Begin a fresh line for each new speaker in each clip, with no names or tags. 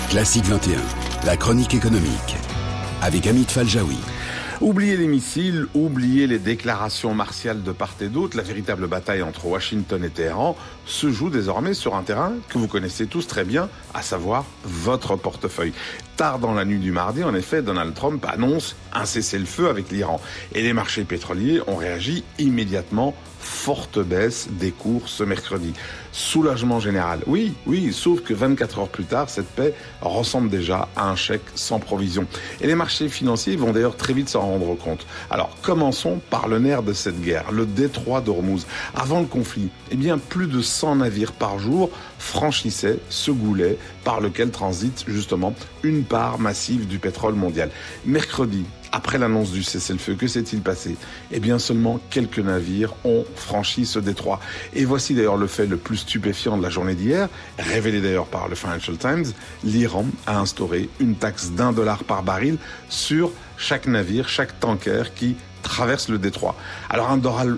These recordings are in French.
Classique 21, la chronique économique, avec Amit Faljaoui.
Oubliez les missiles, oubliez les déclarations martiales de part et d'autre. La véritable bataille entre Washington et Téhéran se joue désormais sur un terrain que vous connaissez tous très bien, à savoir votre portefeuille. Tard dans la nuit du mardi, en effet, Donald Trump annonce un cessez-le-feu avec l'Iran. Et les marchés pétroliers ont réagi immédiatement. Forte baisse des cours ce mercredi. Soulagement général. Oui, sauf que 24 heures plus tard, cette paix ressemble déjà à un chèque sans provision. Et les marchés financiers vont d'ailleurs très vite s'en rendre compte. Alors, commençons par le nerf de cette guerre, le détroit d'Ormuz. Avant le conflit, plus de 100 navires par jour franchissaient ce goulet par lequel transite justement une part massive du pétrole mondial. Mercredi, après l'annonce du cessez-le-feu, que s'est-il passé ? Seulement quelques navires ont franchi ce détroit. Et voici d'ailleurs le fait le plus stupéfiant de la journée d'hier, révélé d'ailleurs par le Financial Times. L'Iran a instauré une taxe d'$1 par baril sur chaque navire, chaque tanker qui traverse le détroit. Alors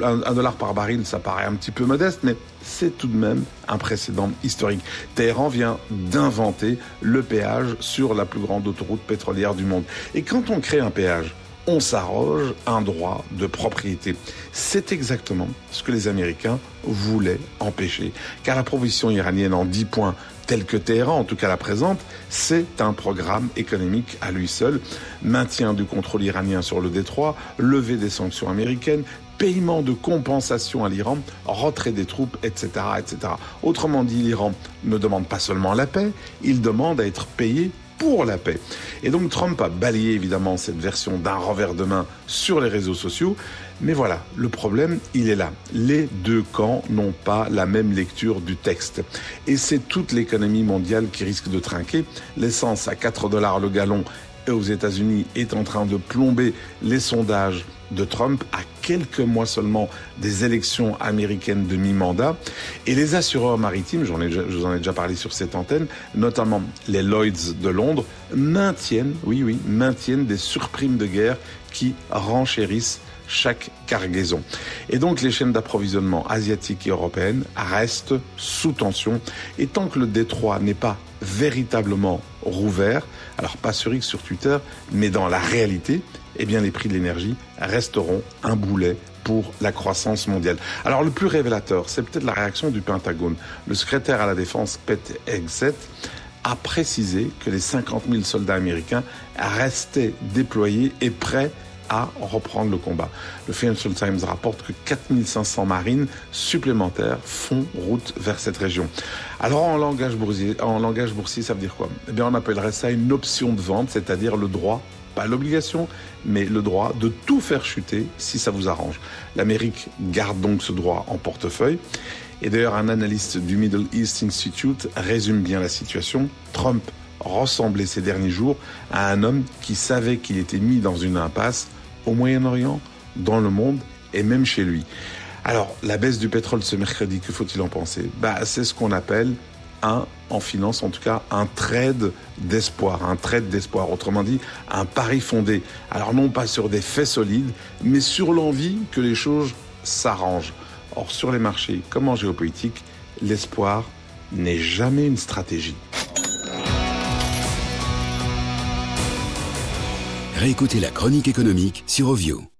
$1 par baril, ça paraît un petit peu modeste, mais c'est tout de même un précédent historique. Téhéran vient d'inventer le péage sur la plus grande autoroute pétrolière du monde. Et quand on crée un péage, on s'arroge un droit de propriété. C'est exactement ce que les Américains voulaient empêcher. Car la proposition iranienne en 10 points, telle que Téhéran, en tout cas la présente, c'est un programme économique à lui seul. Maintien du contrôle iranien sur le détroit, levée des sanctions américaines, paiement de compensation à l'Iran, retrait des troupes, etc., etc. Autrement dit, l'Iran ne demande pas seulement la paix, il demande à être payé pour la paix. Et donc Trump a balayé évidemment cette version d'un revers de main sur les réseaux sociaux. Mais voilà, le problème, il est là. Les deux camps n'ont pas la même lecture du texte. Et c'est toute l'économie mondiale qui risque de trinquer. L'essence à $4 le gallon aux États-Unis est en train de plomber les sondages de Trump à quelques mois seulement des élections américaines de mi-mandat. Et les assureurs maritimes, je vous en ai déjà parlé sur cette antenne, notamment les Lloyds de Londres, maintiennent des surprimes de guerre qui renchérissent chaque cargaison. Et donc les chaînes d'approvisionnement asiatiques et européennes restent sous tension. Et tant que le détroit n'est pas véritablement rouvert, alors pas sur X, sur Twitter, mais dans la réalité, les prix de l'énergie resteront un boulet pour la croissance mondiale. Alors le plus révélateur, c'est peut-être la réaction du Pentagone. Le secrétaire à la défense, Pete Hegseth, a précisé que les 50 000 soldats américains restaient déployés et prêts à reprendre le combat. Le Financial Times rapporte que 4500 marines supplémentaires font route vers cette région. Alors en langage boursier, ça veut dire quoi ? On appellerait ça une option de vente, c'est-à-dire le droit, pas l'obligation, mais le droit de tout faire chuter si ça vous arrange. L'Amérique garde donc ce droit en portefeuille. Et d'ailleurs, un analyste du Middle East Institute résume bien la situation. Trump ressemblait ces derniers jours à un homme qui savait qu'il était mis dans une impasse au Moyen-Orient, dans le monde et même chez lui. Alors, la baisse du pétrole ce mercredi, que faut-il en penser ? C'est ce qu'on appelle en finance, en tout cas, un trade d'espoir. Autrement dit, un pari fondé. Alors, non pas sur des faits solides, mais sur l'envie que les choses s'arrangent. Or, sur les marchés, comme en géopolitique, l'espoir n'est jamais une stratégie.
Réécoutez la chronique économique sur Ovio.